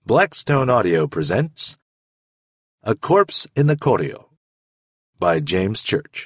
Blackstone Audio presents A Corpse in the Corio by James Church.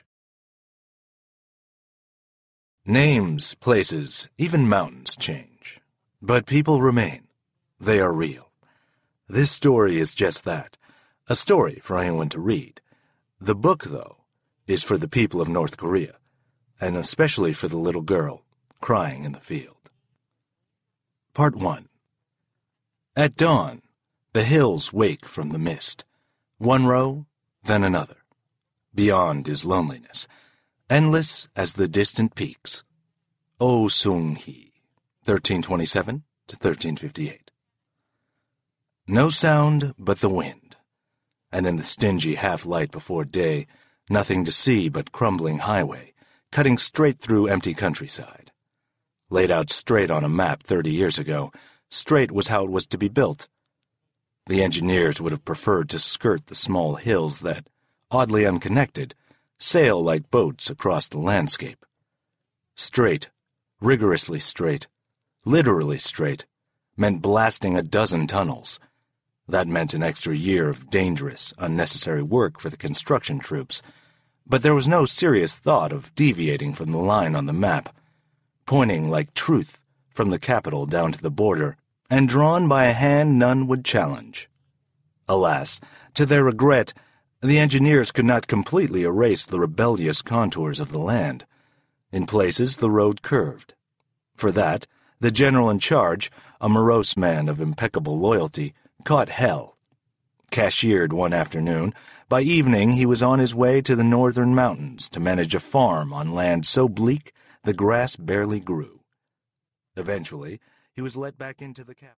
Names, places, even mountains change, but people remain. They are real. This story is just that, a story for anyone to read. The book, though, is for the people of North Korea, and especially for the little girl crying in the field. Part 1. At dawn, the hills wake from the mist. One row, then another. Beyond is loneliness, endless as the distant peaks. Oh Sung-hee, 1327 to 1358. No sound but the wind, and in the stingy half-light before day, nothing to see but crumbling highway, cutting straight through empty countryside. Laid out straight on a map 30 years ago, straight was how it was to be built. The engineers would have preferred to skirt the small hills that, oddly unconnected, sail like boats across the landscape. Straight, rigorously straight, literally straight, meant blasting a dozen tunnels. That meant an extra year of dangerous, unnecessary work for the construction troops, but there was no serious thought of deviating from the line on the map, pointing like truth from the capital down to the border, and drawn by a hand none would challenge. Alas, to their regret, the engineers could not completely erase the rebellious contours of the land. In places the road curved. For that, the general in charge, a morose man of impeccable loyalty, caught hell. Cashiered one afternoon, by evening he was on his way to the northern mountains to manage a farm on land so bleak the grass barely grew. Eventually, he was let back into the capital.